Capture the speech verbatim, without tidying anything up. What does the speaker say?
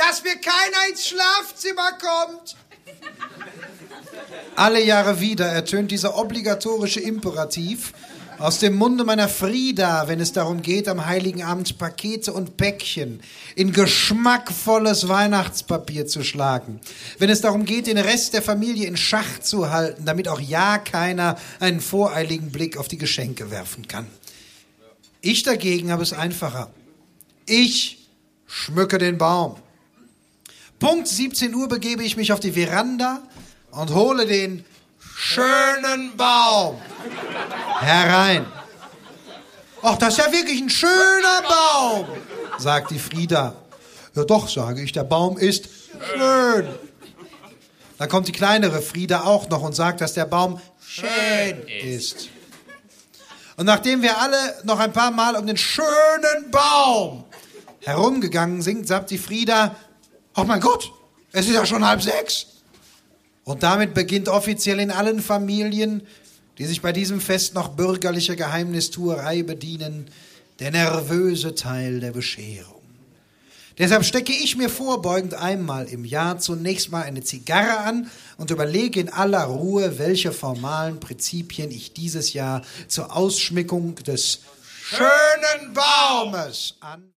dass mir keiner ins Schlafzimmer kommt. Alle Jahre wieder ertönt dieser obligatorische Imperativ aus dem Munde meiner Frieda, wenn es darum geht, am Heiligen Abend Pakete und Päckchen in geschmackvolles Weihnachtspapier zu schlagen. Wenn es darum geht, den Rest der Familie in Schach zu halten, damit auch ja keiner einen voreiligen Blick auf die Geschenke werfen kann. Ich dagegen habe es einfacher. Ich schmücke den Baum. Punkt siebzehn Uhr begebe ich mich auf die Veranda und hole den schönen Baum herein. Ach, das ist ja wirklich ein schöner Baum, sagt die Frieda. Ja doch, sage ich, der Baum ist schön. Dann kommt die kleinere Frieda auch noch und sagt, dass der Baum schön ist. Und nachdem wir alle noch ein paar Mal um den schönen Baum herumgegangen sind, sagt die Frieda, oh mein Gott, es ist ja schon halb sechs. Und damit beginnt offiziell in allen Familien, die sich bei diesem Fest noch bürgerlicher Geheimnistuerei bedienen, der nervöse Teil der Bescherung. Deshalb stecke ich mir vorbeugend einmal im Jahr zunächst mal eine Zigarre an und überlege in aller Ruhe, welche formalen Prinzipien ich dieses Jahr zur Ausschmückung des schönen Baumes an